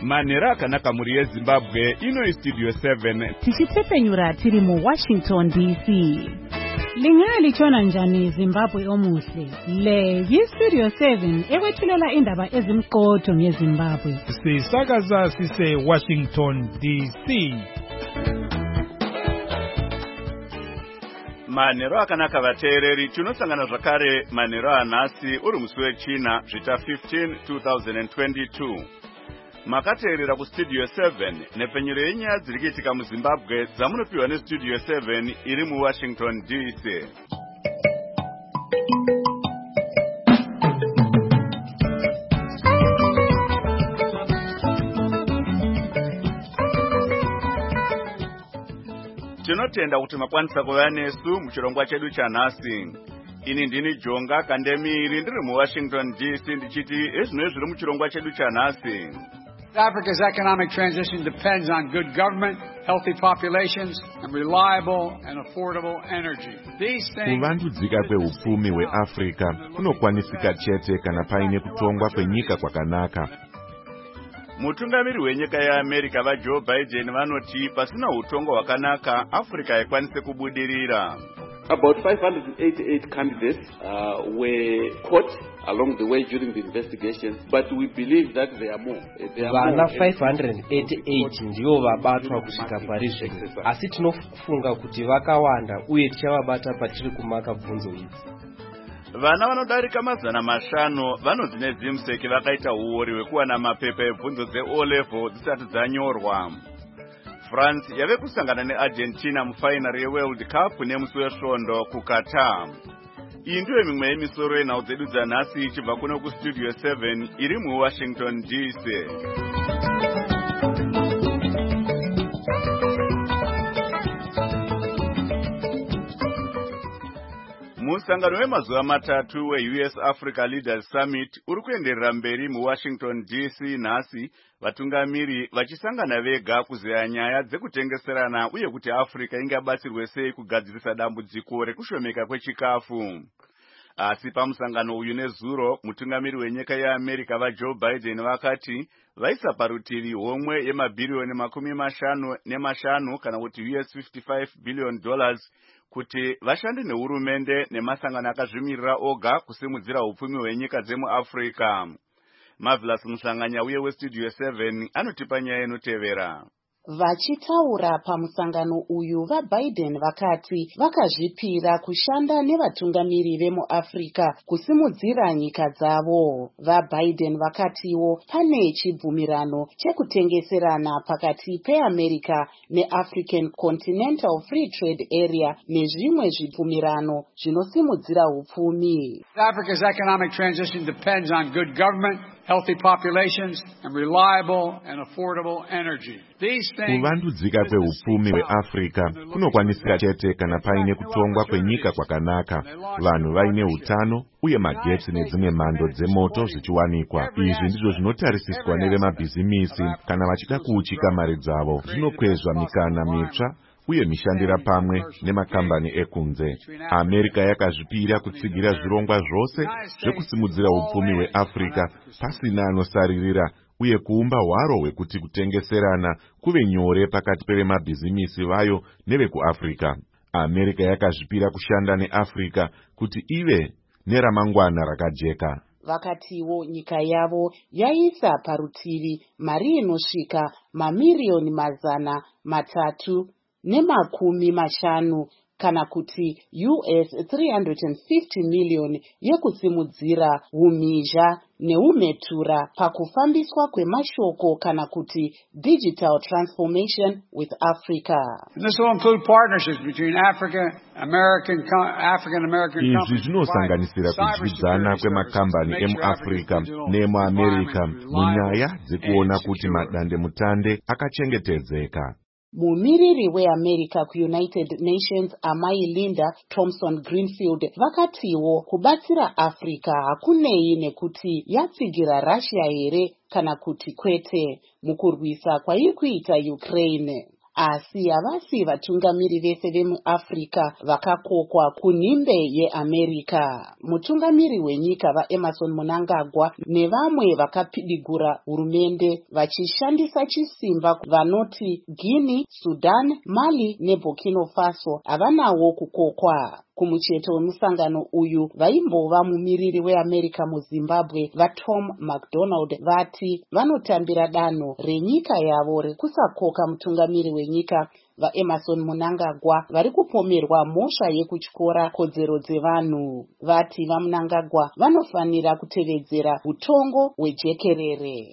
Manera akanaka muri yeZimbabwe ino Studio 7 tichitsepenyura tiri mu Washington DC. Lingalichona njani Zimbabwe omuhle? Le yi-Studio 7 ekwethulela indaba ezimqotho ngeZimbabwe. Sisakaza sise Washington DC. Manero akanaka vateereri tinosangana zvakare manero anhasi uri musi wechina zvita 15 2022. Makateerera kuStudio 7 nepfenyuro yenyaya dziri kuitika muZimbabwe dzamunopiwa neStudio 7 iri muWashington DC. Tinotenda kuti makwanisa kuva nesu muchirongwa chedu chanhasi. Ini ndini Jonga Kandemiri ndiri muWashington DC ndichiti ezvinoi zviri muchirongwa chedu chanhasi. Africa's economic transition depends on good government, healthy populations, and reliable and affordable energy. These things kuvandudzika kweupfumi hweAfrica kunokwanisika chete kana paine kutongwa kwenyika kwakanaka. Mutungamiri wenyika yeAmerica vaJoe Biden vanoti pasina utongo hwakanaka Africa haikwanise kubudirira. About 588 candidates were caught along the way during the investigations, but we believe that there are more. Vana 588 ndivo vabatwa kusvika parizvino, asi tinofunga kuti vakawanda uye tichavabata patiri kumaka bvunzo idzi. Vana vanodarika 500 vanonzi neZimsek vakaita uori hwekuwana mapepa ebvunzo dzeO level dzisati dzanyorwa. France yave kusangana neArgentina mufainari yeWorld Cup nemusi wesvondo kuQatar. Iyi ndiyo mimwe yemisoro yenhau dzedu dzanhasi ichibva kuno kuStudio 7 iri muWashington DC. Musangano wemazuva matatu weUS Africa Leaders Summit uri kuenderera mberi muWashington DC nhasi, vatungamiri vachisangana vega kuzeya nyaya dzekutengeserana uye kuti Africa ingabatsirwe sei kugadzirisa dambudziko rekushomeka kwechikafu. Asi pamusangano uyu nezuro, mutungamiri wenyika yeAmerica vaJoe Biden vakati vaisa parutivi homwe yemabhiriyoni $55 kana kuti $55 billion kuti vashande nehurumende nemasangano akazvimirira oga kusimudzira upfumi hwenyika dzemuAfrica. Marvelous Musanganya uye weStudio 7 anotipa nyaya inotevera. Vachitaura pamusangano uyu vaBiden vakati vakazvipira kushanda nevatungamiri vemuAfrica kusimudzira nyika dzavo. VaBiden vakatiwo pane chibvumirano chekutengeserana pakati peAmerica neAfrican Continental Free Trade Area nezvimwe zvibvumirano zvinosimudzira upfumi. Africa's economic transition depends on good government, healthy populations, and reliable and affordable energy. Kuvandudzika kweupfumi hweAfrica kunokwanisika chete kana paine kutongwa kwenyika kwakanaka, vanhu vaine utano uye magetsi nedzimwe mhando dzemoto zvichiwanikwa. Izvi ndizvo zvinotarisiswa nevemabhizimisi kana vachida kuuchika mari dzavo. Zvinokwezva mikana mitsva uye mishandira pamwe nemakambani ekunze. America yakazvipira kutsigira zvirongwa zvose zvekusimudzira upfumi hweAfrica pasina anosaririra uye kuumba hwaro hwekuti kutengeserana kuve nyore pakati pevemabhizimisi vayo nevekuAfrica. America yakazvipira kushanda neAfrica kuti ive neramangwana rakajeka. Vakatiwo nyika yavo yaisa parutivi mari inosvika mamiriyoni 350 kana kuti US 350 million yekusimudzira umhizha neumhetura pakufambiswa kwemashoko kana kuti digital transformation with Africa. This will include partnerships between African American companies. Izvi zvinosanganisira kudyidzana kwemakambani emuAfrica nemuAmerica munyaya dzekuona kuti madandemutande akachengetedzeka. Mumiriri weAmerica kuUnited Nations Amai Linda Thompson Greenfield vakatiwo kubatsira Africa hakunei nekuti yatsigira Russia here kana kuti kwete mukurwisa kwairi kuita Ukraine. asi havasi vatungamiri vese vemuafrica vakakokwa kunhimbe yeamerica. Mutungamiri wenyika vaEmmerson Mnangagwa nevamwe vakapidigura hurumende vachishandisa chisimba vanoti Guinea, Sudan, Mali neBurkina Faso havanawo kukokwa. Kumucheto wemusangano uyu vaimbova mumiriri weAmerica muZimbabwe vaTom McDonald vati vanotambira danho renyika yavo rekusakoka mutungamiri wenyika vaEmmerson Mnangagwa vari kupomerwa mhosva yekutyora kodzero dzevanhu. Vati vaMnangagwa vanofanira kutevedzera utongo hwejekerere.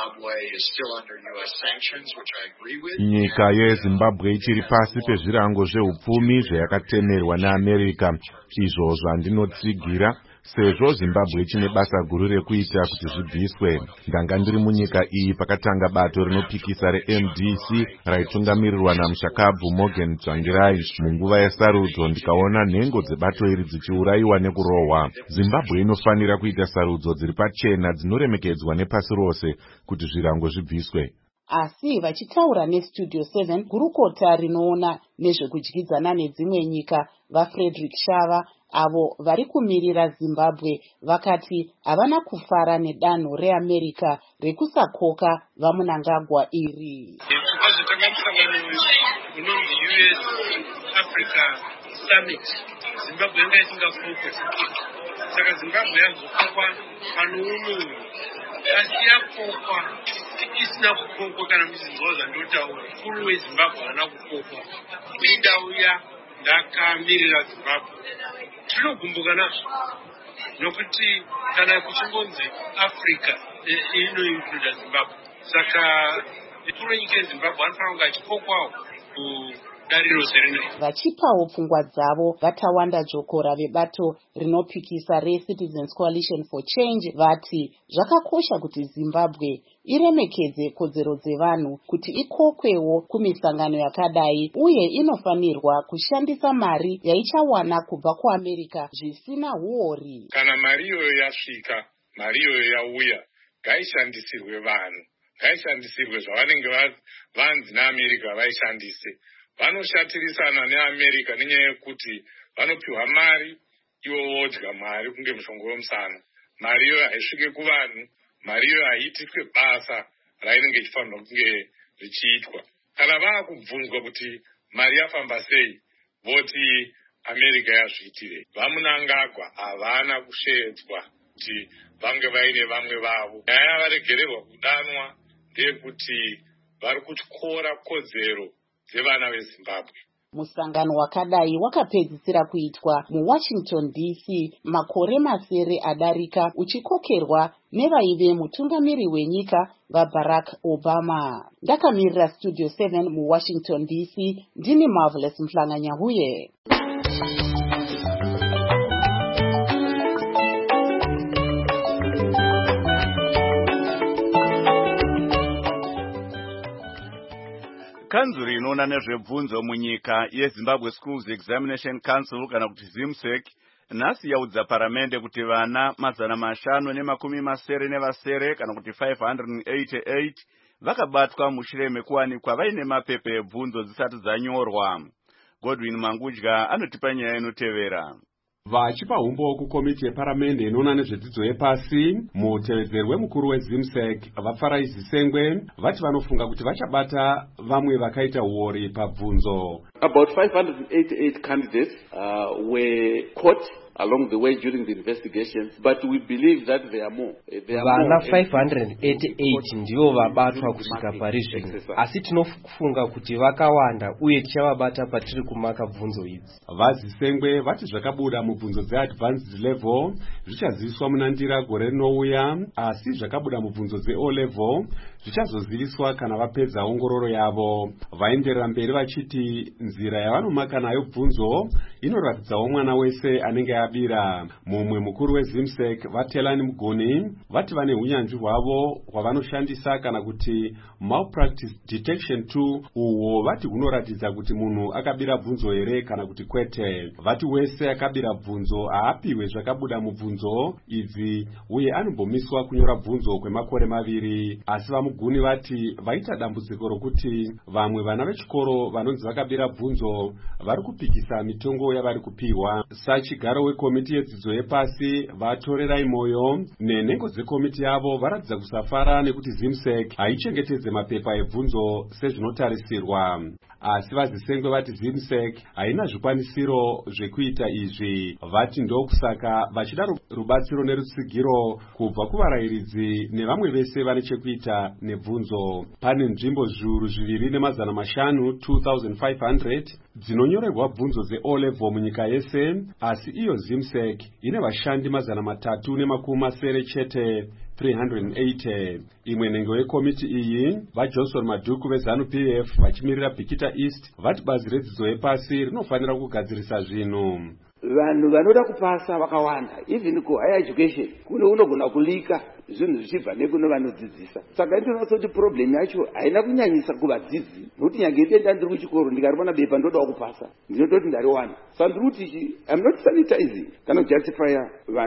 Nyika yeZimbabwe ichiri pasi pezvirango zveupfumi zvayakatemerwa neAmerica. Izvo zvandinotsigira sezvo Zimbabwe ichine basa guru rekuita kuti zvibviswe. Ndanga ndiri munyika iyi pakatanga bato rinopikisa reMDC raitungamirirwa naMushakabvu Morgan Tsvangirai. Munguva yesarudzo ndikaona nhengo dzebato iri dzichiurayiwa nekurohwa. Zimbabwe inofanira kuita sarudzo dziri pachena dzinoremekedzwa nepasi rose kuti zvirango zvibviswe. Asi vachitaura neStudio 7 gurukota rinoona nezvekudyidzana nedzimwe nyika vaFrederick Shava avo vari kumirira Zimbabwe vakati havana kufara nedanho reAmerica rekusakoka vaMnangagwa iri. Zimbabwe yanga isingakokwe. Saka Zimbabwe yazokokwa pano uno. Asi yakokwa isina kukokwa kana muzingoza ndotaura. Mukuru weZimbabwe haana kukokwa. Indau ndakamirira Zimbabwe. Tinogumbuka nazvo. Nokuti kana kuchingonzi Africa inoincluda Zimbabwe. Saka mukuru wenyika yeZimbabwe anofanira kunge achikokwawo vachipawo pfungwa dzavo vatawanda jokora vebato rinopikisa reCitizens Coalition for Change vati zvakakosha kuti Zimbabwe iremekedze kodzero dzevanhu kuti ikokwewo kumisangano yakadai uye inofanirwa kushandisa mari yaichawana kubva kuAmerica zvisina huori. Kana mari iyoyo yasvika, mari iyoyo yauya, ngaishandisirwe vanhu, ngaishandisirwe zvavanenge vanzi naAmerica vaishandise. Vanoshatirisana neAmerica nenyaya yekuti vanopiwa mari iwo wodya mari kunge mushongo wemusana. Mari iyoyo haisvike kuvanhu, mari iyoyo haiitwe basa rainenge ichifanirwa kunge richiitwa. Kana vaakubvunzwa kuti mari yafamba sei, voti America yazviitire. VaMnangagwa havana kushedzwa kuti vange vaine vamwe vavo. Nyaya yavaregererwa kudanwa ndeyekuti vari kutyora kodzero dzevana veZimbabwe. Musangano wakadai wakapedzisira kuitwa muWashington DC makore masere adarika uchikokerwa nevaive mutungamiri wenyika vaBarack Obama. Ndakamirira Studio 7 muWashington DC ndini Marvelous Mhlanganyahuye. Kanzuri inoona nezvebvunzo munyika yeZimbabwe Schools Examination Council kana kuti ZIMSEC nhasi yaudza paramende kuti vana 590 kana kuti 588 vakabatwa mushure mekuwanikwa vaine mapepa ebvunzo dzisati dzanyorwa. Godwin Mangudya anotipa nyaya inotevera. Vachipa umbo kukomiti yeparamende inoona nezvedzidzo yepasi, mutevedzeri wemukuru weZIMSEC vaFarai Zisengwe vati vanofunga kuti vachabata vamwe vakaita uori pabvunzo. About 588 candidates were caught along the way during the investigations, but we believe that there are more. Vana 588 ndivo vabatwa kusvika parizvino, asi tinofunga kuti vakawanda uye tichavabata patiri kumaka bvunzo idzi. VaZisengwe vati zvakabuda mubvunzo dzeadvanced level zvichaziviswa munandira gore rinouya, asi zvakabuda mubvunzo dzeO level zvichazoziviswa kana vapedza ongororo yavo. Vaenderera mberi vachiti nzira yavanomaka nayo bvunzo inoratidzawo mwana wese anenge vakabira. Mumwe mukuru weZIMSEC Vatelani Mugoni vati vane hunyanzvi hwavo hwavanoshandisa kana kuti malpractice detection tool uwo vati hunoratidza kuti munhu akabira bvunzo here kana kuti kwete. Vati wese akabira bvunzo haapiwe zvakabuda mubvunzo idzi uye anombomiswa kunyora bvunzo kwemakore 2. Asi vaMuguni vati vaita dambudziko rokuti vamwe vana vechikoro vanonzi vakabira bvunzo vari kupikisa mitongo yavari kupiwa. Sachigaro wekomiti yedzidzo yepasi vatorerai moyo nenhengo dzekomiti yavo varatidza kusafara nekuti ZIMSEC haichengetedze mapepa ebvunzo sezvinotarisirwa. Asi vazisengwe vati ZIMSEC haina zvikwanisiro zvekuita izvi. Vati ndokusaka vachida rubatsiro nerutsigiro kubva kuvarayiridzi nevamwe vese vane chekuita nebvunzo. Pane nzvimbo zviuru 2,500 2,500 dzinonyorerwa bvunzo dzeO level munyika yese, asi iyo ZIMSEC ine vashandi 370 chete 380. Imwe nhengo yekomiti iyi vaJohnson Maduku veZANU-PF vachimirira Bikita East vati bazi redzidzo yepasi rinofanira kugadzirisa zvinhu. Vanhu vanoda kupasa vakawanda, even kuhigher education kune unogona kulika zvinhu zvichibva nekune vanodzidzisa. Saka ndinoona kuti problem yacho haina kunyanyisa kuvadzidzi, nokuti nyange ipenda ndiri kuchikoro ndikaribona bepa ndodawo kupasa ndinototi ndariwana. Saka ndiri kuti I'm not sanitizing kana kujustify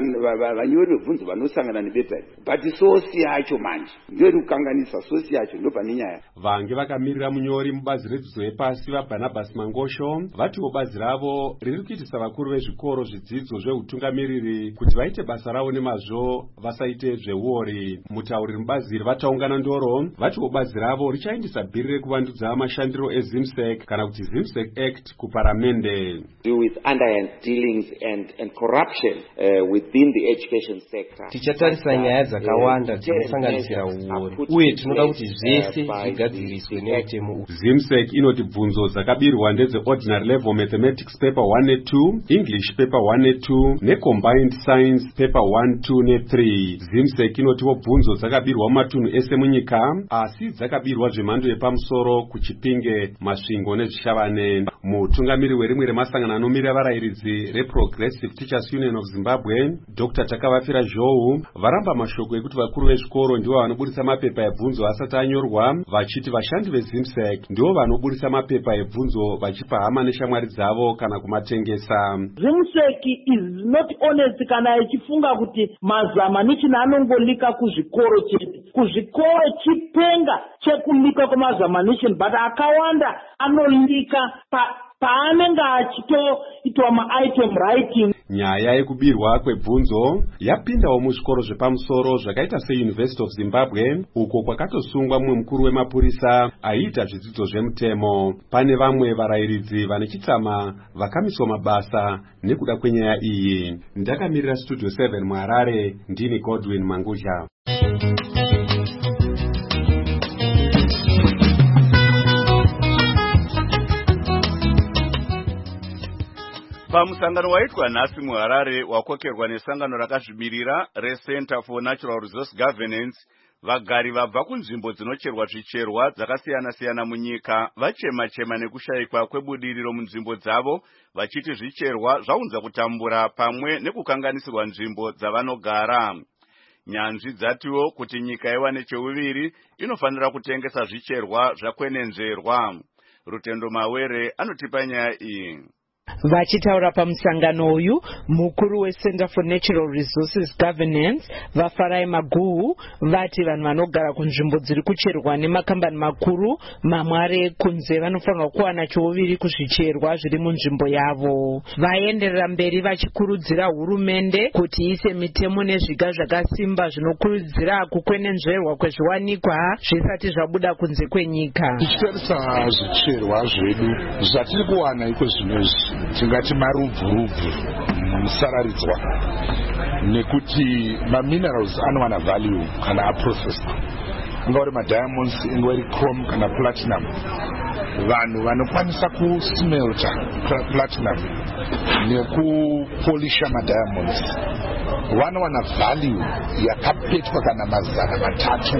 vanyori vebvunzo vanosangana nebepa, but source yacho manje ndiyo iri kukanganisa. Source yacho ndo pane nyaya. Vange vakamirira munyori mubazi redzidzo yepasi vaBarnabas Mangosho vatiwo bazi ravo riri kuitisa vakuru vezvikoro zvidzidzo zveutungamiriri kuti vaite basa ravo nemazvo vasaite zveuori. Mutauriri mubazi iri vataungana ndoro vatiwo bazi ravo richaindisa bhiri rekuvandudza mashandiro eZIMSEC kana kuti ZIMSEC Act kuparamende. With underhand dealings and corruption within the education sector. Tichatarisa nyaya dzakawanda dzinosanganisira uori uye tinoda kuti zvese zvigadziriswe nemutemo. ZIMSEC inoti bvunzo dzakabirwa ndedze ordinary level mathematics paper 1 ne 2, English paper 1 ne 2 necombined science paper 1, 2 ne 3. ZIMSEC inotiwo bvunzo dzakabirwa mumatunhu ese munyika asi dzakabirwa zvemhando yepamusoro kuChipinge, Masvingo neZvishavane. Mutungamiri werimwe remasangano anomirira varayiridzi reProgressive Teachers Union of Zimbabwe Dr. Takavafira Zhou varamba mashoko ekuti vakuru vezvikoro ndivo vanoburisa mapepa ebvunzo asati anyorwa, vachiti vashandi veZIMSEC ndivo vanoburisa mapepa ebvunzo vachipa hama neshamwari dzavo kana kumatengesa. ZIMSEC is not honest kana ichifunga kuti mazamanishini anongolika kuzvikoro chete. Kuzvikoro chipenga chekulika kwemazamanishini, but akawanda anolika paanenge achitoitwa maitem writing. Nyaya yekubirwa kwebvunzo yapindawo muzvikoro zvepamusoro zvakaita seUniversity of Zimbabwe uko kwakatosungwa mumwe mukuru wemapurisa aiita zvidzidzo zvemutemo. Pane vamwe varayiridzi vane chitsama vakamiswa mabasa nekuda kwenyaya iyi. Ndakamirira Studio 7 muHarare, ndini Godwin Manguzha. Pamusangano waitwa nhasi muHarare wakokerwa nesangano rakazvimirira reCenter for Natural Resource Governance, vagari vabva kunzvimbo dzinocherwa zvicherwa dzakasiyana-siyana munyika vachema-chema nekushayikwa kwebudiriro munzvimbo dzavo, vachiti zvicherwa zvaunza kutambura pamwe nekukanganisirwa nzvimbo dzavanogara. Nyanzvi dzatiwo kuti nyika iwane cheuviri inofanira kutengesa zvicherwa zvakwenenzverwa. Rutendo Mawere anotipa nyaya iyi. Vachitaura pamusangano uyu, mukuru weCenter for Natural Resources Governance Vafarai Maguhu vati vanhu vanogara kunzvimbo dziri kucherwa nemakambani makuru mamwe ari ekunze vanofanirwa kuwana cheuviri kuzvicherwa zviri munzvimbo yavo. Vaenderera mberi vachikurudzira hurumende kuti iise mitemo nezviga zvakasimba zvinokurudzira kukwenenzverwa kwezviwanikwa zvisati zvabuda kunze kwenyika. Tichitarisa zvicherwa zvedu zvatiri kuwana iko zvinezvi tingati marubvurubvu musararidzwa, nekuti maminerals anowana value kana aprocessed, ingava madiamonds, ingava chrome kana platinum. Vanhu vanokwanisa kusmelta platinum nekupolisha madiamonds vanowana value yakapetwa kana mazana matatu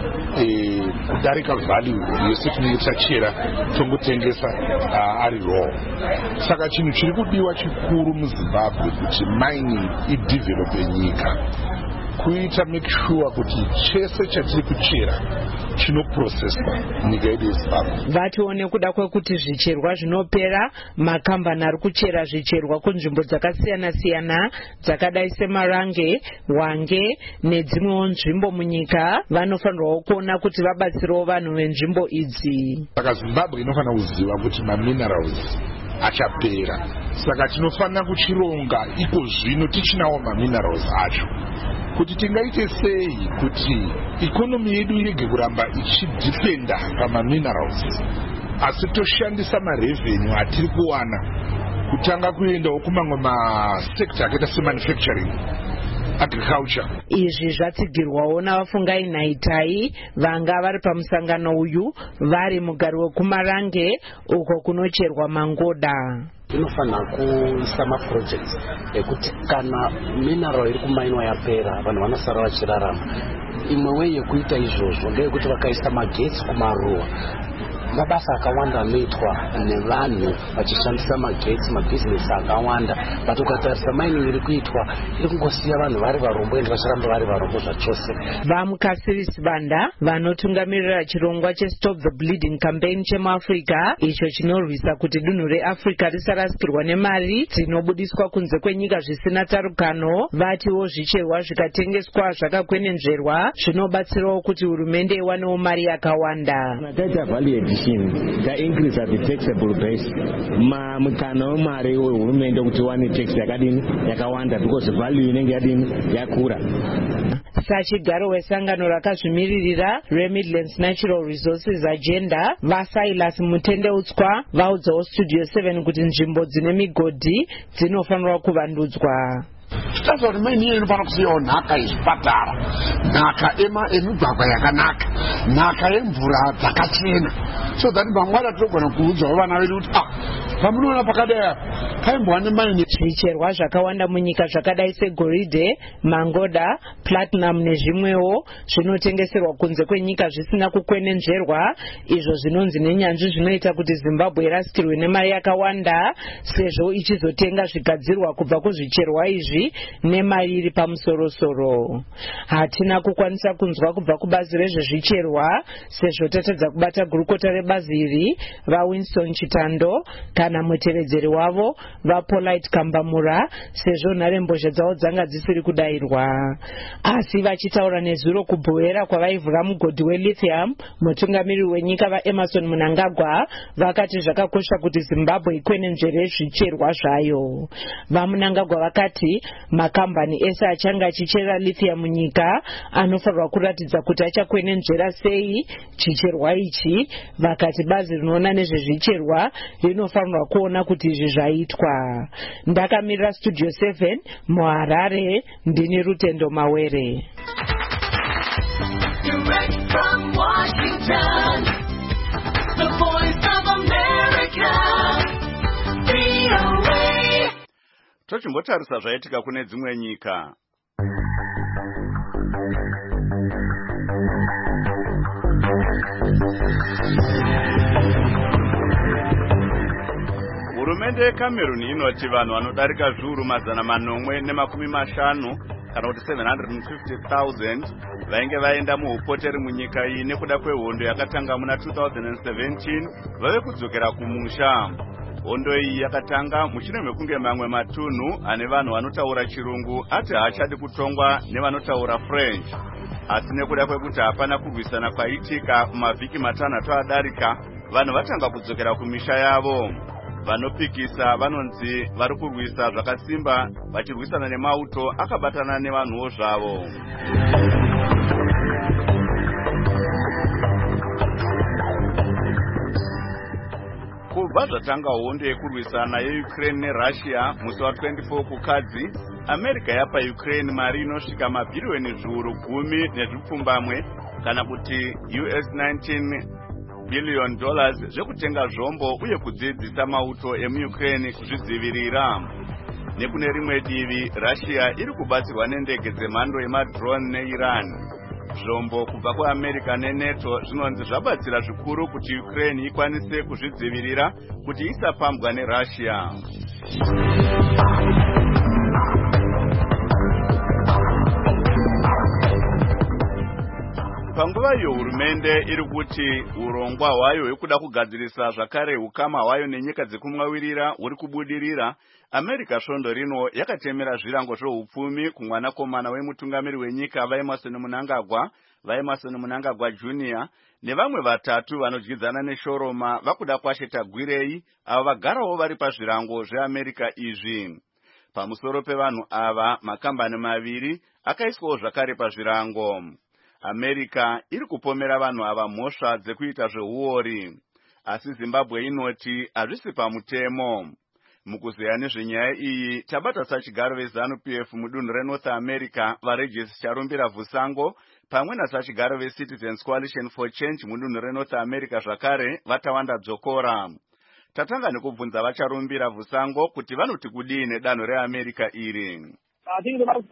kudarika value yese tinenge tachera tongotengesa ari raw. Saka chinhu chiri kudiwa chikuru muZimbabwe kuti mining idevelope nyika, kuita make sure kuti chese chatiri kuchera chinoprocesswa nyika yedu yeZimbabwe. Vatione kuda kwekuti zvicherwa zvinopera, makambani ari kuchera zvicherwa kunzvimbo dzakasiyana-siyana dzakadai seMarange, Hwange nedzimwewo nzvimbo munyika, vanofanirwawo kuona kuti vabatsirawo vanhu venzvimbo idzi. Saka Zimbabwe inofanira kuziva kuti maminerals achapera, saka tinofanira kuchironga iko zvino tichinawo maminerals acho, kuti tingaite sei kuti ikonomi yedu irege kuramba ichidipenda pamaminerals, asi toshandisa marevenue atiri kuwana kutanga kuendawo kumamwe masekta akaita semanufacturing, agriculture. Izvi zvatsigirwawo navafungai Nhaitai vanga vari pamusangano uyu vari mugari wekuMarange uko kunocherwa mangoda. Inofanira kuisa maprojects ekuti kana mineral iri kumainwa yapera vanhu vanosara vachirarama. Imwe way yekuita izvozvo ndeyekuti vakaisa magetsi kumaruwa. Mabasa akawanda anoitwa nevanhu vachishandisa magetsi, mabhizinesi akawanda, but ukatarisa mining iri kuitwa iri kungosiya vanhu vari varombo ende vacharamba vari varombo zvachose. Vamukasirisi Banda vanotungamirira chirongwa cheStop the Bleeding campaign chemuAfrica, icho chinorwisa kuti dunhu reAfrica risarasikirwa nemari dzinobudiswa kunze kwenyika zvisina tarukano, vatiwo zvicherwa zvikatengeswa zvakakwenenzverwa zvinobatsirawo kuti hurumende iwanewo mari yakawanda. The increase of the taxable base mukana wemari wehurumende kuti wane tax yakawanda because value inenge yakura. Sachigaro wesangano rakazvimiririra reMidlands Natural Resources Agenda vaSilas Mutendeutswa vaudzawo Studio 7 kuti nzvimbo dzine migodhi dzinofanirwa kuvandudzwa. Tutazo kuti maini iyo inofanira kusiyawo nhaka yezvipatara, nhaka emigwagwa yakanaka, nhaka yemvura dzakachena, so that mangwana tinogona kuudzawo vana vedu kuti pamunoona pakadai paimbova nemaini. Zvicherwa zvakawanda munyika zvakadai segoridhe, mangoda, platinum nezvimwewo zvinotengeserwa kunze kwenyika zvisina kukwenenzverwa, izvo zvinonzi nenyanzvi zvinoita kuti Zimbabwe irasikirwe nemari yakawanda sezvo ichizotenga zvigadzirwa kubva kuzvicherwa izvi nemari iri pamusorosoro. Hatina kukwanisa kunzwa kubva kubazi rezvezvicherwa sezvo tatadza kubata gurukota rebazi iri vaWinston Chitando kana mutevedzeri wavo vaPolite Kambamura sezvo nharembozha dzavo dzanga dzisiri kudairwa. Asi vachitaura nezuro kubhowera kwavaivhura mugodhi weLithium, mutungamiriri wenyika vaEmerson Mnangagwa vakati zvakakosha kuti Zimbabwe ikwenenzvere zvicherwa zvayo. VaMnangagwa vakati makambani ese achanga achichera lithium munyika anofanirwa kuratidza kuti achakwenenzvera sei chicherwa ichi. Vakati bazi rinoona nezvezvicherwa rinofanirwa kuona kuti izvi zvaitwa. Ndakamirira Studio 7 muHarare, ndini Rutendo Mawere. Direct from Washington, the voice of America, VOA. Tochimbotarisa zvaitika kune dzimwe nyika. Hurumende yeCameroon inoti vanhu vanodarika zviuru 450 kana kuti 750,000 vainge vaenda muhupoteri munyika iyi nekuda kwehondo yakatanga muna 2017 vave kudzokera kumusha. Hondo iyi yakatanga mushure mekunge mamwe matunhu ane vanhu vanotaura chirungu ati haachadi kutongwa nevanotaura French. Asi nekuda kwekuti hapana kurwisana kwaitika mavhiki matanhatu adarika, vanhu vatanga kudzokera kumisha yavo. Vanopikisa vanonzi vari kurwisa zvakasimba vachirwisana nemauto akabatana nevanhuwo zvavo. Kubva zvatanga hondo yekurwisana yeUkraine neRussia musi wa24 kukadzi, America yapa Ukraine mari inosvika mabhiriyoni zviuru 10 kana kuti $19 billion zvekutenga zvombo uye kudzidzisa mauto emuUkraine kuzvidzivirira. nekune rimwe divi Russia iri kubatsirwa nendege dzemhando yemadrone neIran. Zvombo kubva kuAmerica neNATO zvinonzi zvabatsira zvikuru kuti Ukraine ikwanise kuzvidzivirira kuti isapambwa neRussia. Panguva iyo hurumende iri kuti urongwa hwayo hwekuda kugadzirisa zvakare ukama hwayo nenyika dzekumwawirira huri kubudirira, America svondo rino yakatemera zvirango zvoupfumi kumwanakomana wemutungamiri wenyika vaEmerson Mnangagwa Jr. nevamwe vatatu vanodyidzana neshoroma vakuda kwasheta gwirei avo vagarawo vari pazvirango zveAmerica izvi. Pamusoro pevanhu ava, makambani maviri akaiswawo zvakare pazvirango. America iri kupomera vanhu ava mhosva dzekuita zveuori, asi Zimbabwe inoti hazvisi pamutemo. Mukuzeya nezvenyaya iyi, tabata sachigaro veZANU-PF mudunhu reNorth America vaRegis Charumbira Vusango pamwe nasachigaro veCitizens Coalition for Change mudunhu reNorth America zvakare vaTawanda Dzokora. Tatanga nekubvunza vaCharumbira Vusango kuti vanoti kudii nedanho reAmerica iri. I think about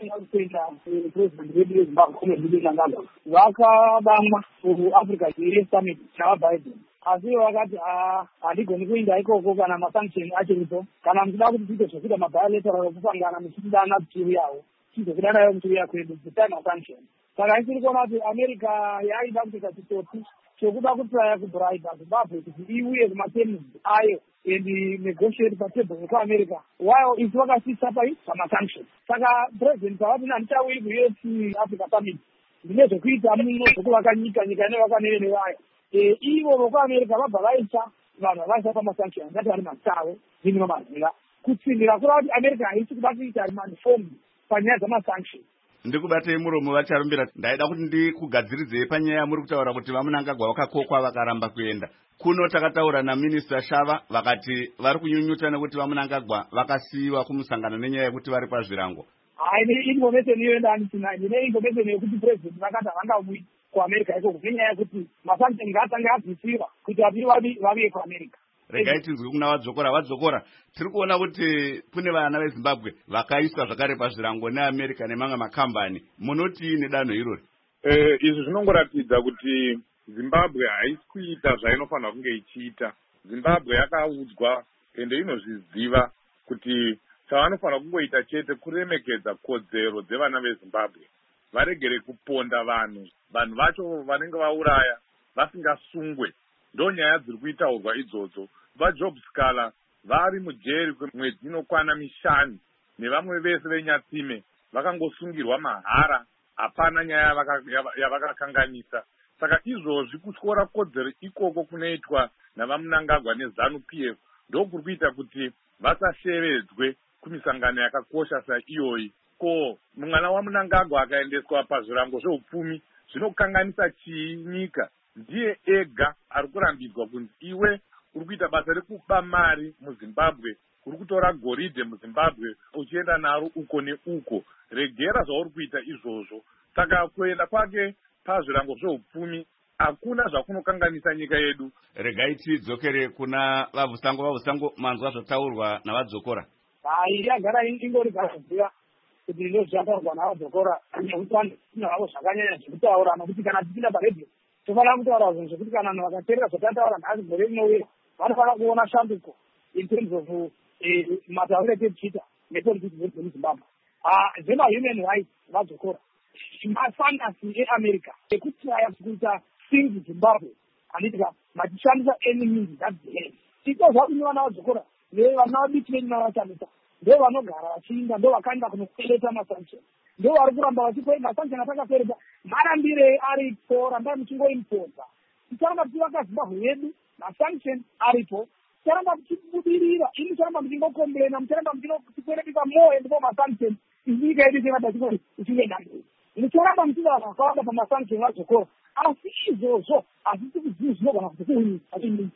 the president really back home in Uganda. Vakadamwa ku Africa Youth Summit na Biden. Asi wakati aligoni kuinda ikoko kana masanction achiripo kana mtida kuti tite zvekuita mabilateral okupangana muchidana timu yawo chizokudana yo mtimu yakwe kutana sanction. Saka isiri kuona kuti America yaida kuita chitoti chokuda kutsaya kubribe Zimbabwe kuti iuye kumatemu ayo and negotiate patable kwa America while is wakasisa pamasanction. Saka president pawati nandichawiri kuUS Africa Summit ndine zvekuita muno zvekuvaka nyika inevakanerene wayo. Ivo vokwaAmerica vabva vaisa vanhu vaisa pamasanction ngati vari matsawo zvinhu maziva kutsindira kureva kuti America haisi kuda kuita manifomu panyaya dzamasanction. Ndikubatei muromo vaCharumbira, ndaida kuti ndikugadziridzei panyaya muri kutaura kuti vaMnangagwa vakakokwa vakaramba kuenda. Kuno takataura naMinista Shava vakati vari kunyunyuta nekuti vaMnangagwa vakasiyiwa kumusangano nenyaya yekuti vari pazvirango. Ine information iyoenda andisina, ndine information yekuti president vakati havangabuyi kuAmerica ikoko nenyaya yekuti masanction ngatange abvisiwa kuti vapiri vaviye kuAmerica. Regai tinzwe kuna Wadzokora. Tiri kuona kuti kune vana veZimbabwe vakaiswa zvakare pazvirango neAmerica nemamwe makambani. Munoti nedanho irori? Izvi zvinongoratidza kuti Zimbabwe haisi kuita zvainofanira kunge ichiita. Zimbabwe yakaudzwa ende inozviziva kuti chavanofanira kungoita chete kuremekedza kodzero dzevana veZimbabwe. Varegere kuponda vanhu vacho vanenge vauraya vasingasungwe. Ndonyaya dziri kuitaurwa idzodzo. VaJob Scala vari mujeri kwemwedzi inokwana 5 nevamwe vese venyatsime vakangosungirwa mahara, hapana nyaya yavakakanganisa. Saka izvozvi kutyora kodzero ikoko kunoitwa navaMnangagwa neZANU-PF ndokuri kuita kuti vasashevedzwe kumisangano yakakosha saiyoyi. Ko mwana waMnangagwa akaendeswa pazvirango zveupfumi zvinokanganisa chii nyika? Ndiye ega ari kurambidzwa kunzi iwe uri kuita basa rekuba mari muZimbabwe, uri kutora goridhe muZimbabwe uchienda naro uko neuko. Regera zvauri kuita izvozvo. Saka kuenda kwake pazvirango zveupfumi hakuna zvakunokanganisa nyika yedu. Regai tidzokere kuna Vavusango manzwa zvotaurwa naVadzokora. Yagara ingori gaziva kuti ndozvataurwa naVadzokora nekuti navo zvakanyanya zvekutaura nokuti kana tichida paredhiyo tofanira kutaura zvinhu zvekuti kana vanhu vakateerera zvatataura nhasi gore rinouya vanofanira kuona shambuko in terms of matauriro etinoita nepolitics dzedu muZimbabwe. Zvemahuman rights Vadzokora mafantasi eAmerica ekutsaya kuita things Zimbabwe anitika machishandisa enemies that behave iko zvakunywa naVadzokora nevana vadiki venyu navachamisa ndo vanogara vachiinda ndo vakaenda kunokweleta masanction ndo vari kuramba vachikwei masanction atakaperesa marambire aripo rambai muchingoimpoza ticharamba tichivaka Zimbabwe yedu masanction aripo ticharamba tichibudirira ini ticharamba muchingokomblena mucharamba muchikwerekisa more ndipo masanction inyika yedu ticharamba tichingoenda mberi mucharamba muchiva vakawanda pamasanction Vadzokora asi izvozvo hazisi kuzivi zvinogona kuti kuini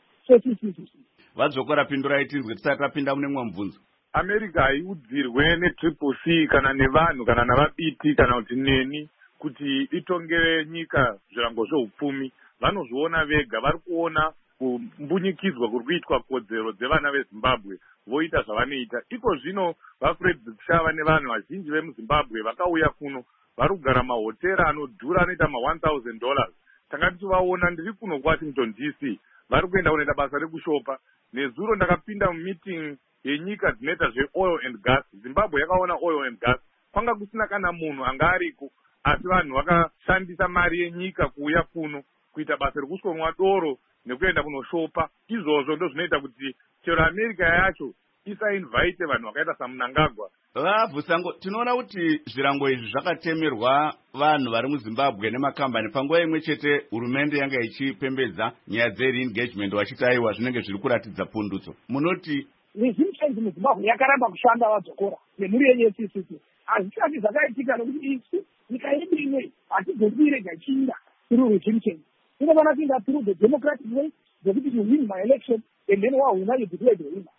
Vadzokora pindurai tinzwe tisati tapinda mune mumwe mubvunzo. America haiudzirwe neTriple-C kana nevanhu kana navabiti kana kuti neni kuti itongere nyika zvirango zveupfumi. Vanozviona vega, vari kuona kumbunyikidzwa kuri kuitwa kodzero dzevana vezimbabwe voita zvavanoita. Iko zvino vafred kuchava nevanhu vazhinji vemuzimbabwe vakauya kuno vari kugara mahotera anodhura anoita $1,000. Tanga tichivaona ndiri kuno kuwashington DC vari kuenda kunoita basa rekushopa. Nezuro ndakapinda mumeeting yenyika dzinoita zveoil and gas. Zimbabwe yakaona oil and gas, kwanga kusina kana munhu anga ariko, asi vanhu vakashandisa mari yenyika kuuya kuno kuita basa rekusonwa doro nekuenda kunoshopa. Izvozvo ndo zvinoita kuti chero America yacho isainvite vanhu vakaita saMnangagwa. Bvusango, tinoona kuti zvirango izvi zvakatemerwa vanhu vari muZimbabwe nemakambani. Panguva imwe chete hurumende yanga ichipembedza nyaya dze-re-engagement vachiti aiwa zvinenge zviri kuratidza pundutso. Munoti resolutions muZimbabwe yakaramba kushanda vadzokora nemhuri yenyu yeCCC. Hazvisati zvakaitika nokuti isu nyika yedu imwe hatizodirega ichiinda through resolutions. Inofana kuinda through the democratic way, zvokuti you win my election and then wahuna you declare the winner.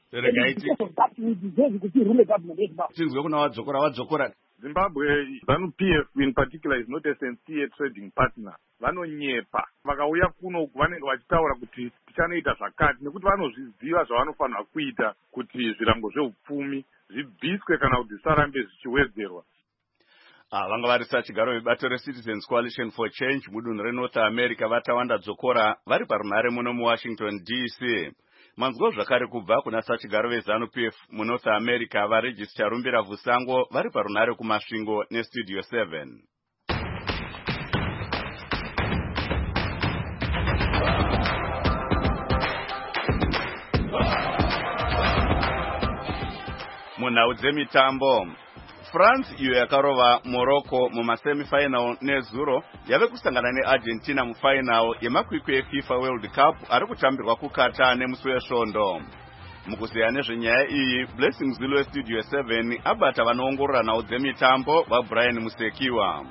Tinzwe kuna wadzokora. Zimbabwe, ZANU-PF in particular is not a sincere trading partner. Vanonyepa. Vakauya kuno vanenge vachitaura kuti tichanoita zvakati nekuti vanozviziva zvavanofanira kuita kuti zvirango zveupfumi zvibviswe kana kuti zvisarambe zvichiwedzerwa. Vanga varisa chigaro vebato reCitizens Coalition for Change mudunhu reNorth America vatawanda dzokora vari parunhare muno muWashington DC. Manzwa zvakare kubva kuna sachigaro veZANU-PF muNorth America vaRegis Charumbira Vusango vari parunhare kumasvingo neStudio 7. Munhau dzemitambo, France iyo yakarova Morocco mumasemifinal nezuro yave kusangana neArgentina mufinal yemakwikwi eFIFA World Cup ari kutambirwa kuKatar nemusi wesvondo. Mukuziya nezvenyaya iyi, Blessing Zulu weStudio 7 abata vanoongorora nhau dzemitambo vaBrian Musekiwa.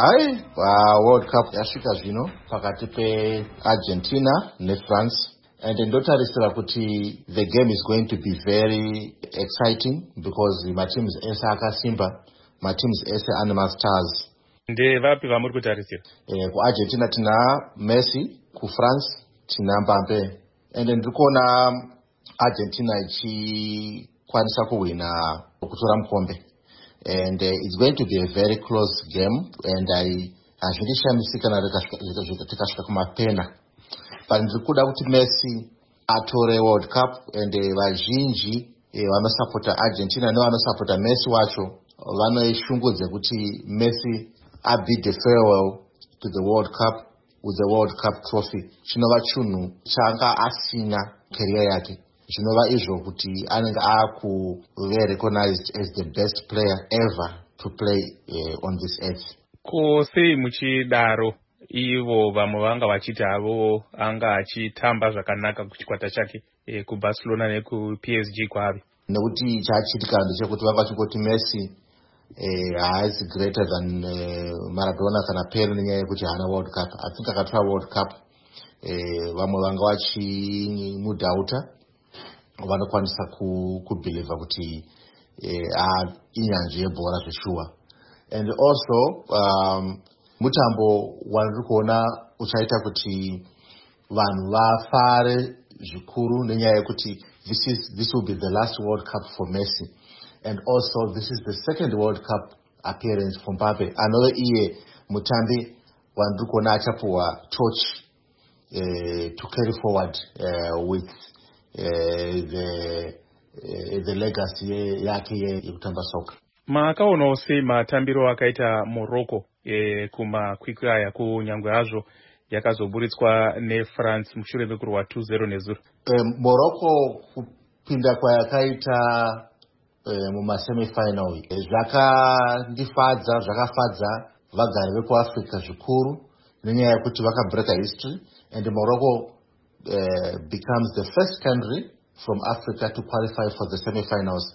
World Cup yasvika zvino pakati peArgentina neFrance. And ndotarisira kuti the game is going to be very exciting because my teams ese akasimba, my teams ese ane mastars. Ndevapi vamuri kutarisira? KuArgentina tina Messi, kuFrance tina Mbappe. And ndikuona Argentina ichikwanisa kuwina kutora mukombe. And it's going to be a very close game and hazvindishamisi kana tikasvika kumapena. But ndikuda kuti Messi atore World Cup and vazhinji vanosapota Argentina nevanosapota Messi wacho vanoishungudze kuti Messi abide farewell to the World Cup with the World Cup trophy. Chinova chinhu changa asina career yake. Chinova izvo kuti anenge akuve recognized as the best player ever to play on this earth. Kose muchidaro ivo vamwe vanga vachiti avo anga achitamba zvakanaka kuchikwata chake kuBarcelona nekuPSG kwavi. Nekuti chachitika ndechekuti vanga vachingoti Messi is greater than Maradona kana Pele nenyaya yekuti haana World Cup. I think akatora World Cup vamwe vanga vachimudhauta vanokwanisa kubhiliva kuti inyanzvi yebhora zveshuwa. And also mutambo wandiri kuona uchaita kuti vanhu vafare zvikuru nenyaya yekuti this will be the last World Cup for Messi, and also this is the second World Cup appearance for Mbappe. Anove iye mutambi wandiri kuona achapuwa torch to carry forward with the legacy yake yekutamba soka. Makaonawo sei matambiro akaita Morocco kumakwikwi aya kunyangwe hazvo yakazoburitswa neFrance mushure mekurwa 2-0 nezuro? Morocco kupinda kwayakaita mumasemifinal zvakafadza vagari vekuAfrica zvikuru nenyaya yekuti vakabreka history, and Morocco becomes the first country from Africa to qualify for the semifinals.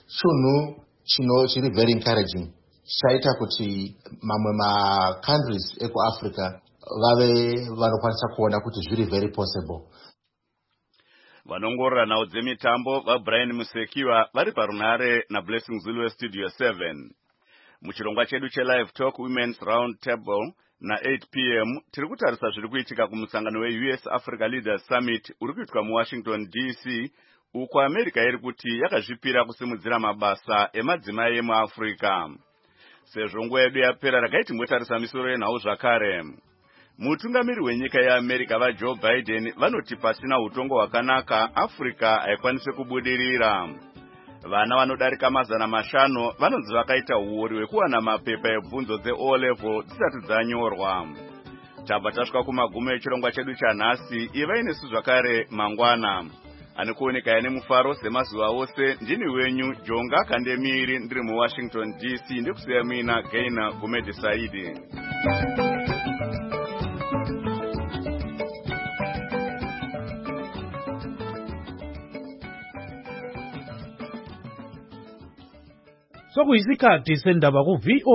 Chiri very encouraging. Chaita kuti mamwe countries ekuAfrica vave vanokwanisa kuona kuti zviri very possible. Vanongorora nhau dzemitambo vaBrian Musekiwa vari parunhare naBlessing Zulu weStudio 7. Muchirongwa chedu cheLive Talk Women's Round Table, na8 p.m. tiri kutarisa zviri kuitika kumusangano we-US Africa Leaders Summit uri kuitwa muWashington DC, uko America iri kuti yakazvipira kusimudzira mabasa emadzimai emuAfrica. Sezvo nguva yedu yapera rakaiti mbotarisa misoro yenhau zvakare. Mutungamiri wenyika yeAmerica vaJoe Biden vanoti pasina utongo hwakanaka Africa haikwanisi kubudirira. Vana vanodarika 500 vanonzi vakaita huori hwekuwana mapepa ebvunzo dze-O level dzisati dzanyorwa. Tabva tasvika kumagumo echirongwa chedu chanhasi. Ivai nesu zvakare mangwana. Anokuoneka ine mufaro semazuva ose. Ndini wenyu Jonga Kandemiri ndiri muWashington DC ndikusiya mina Gaina Gumedi Saidi. Sokuyisikhathi sendaba ku-VOA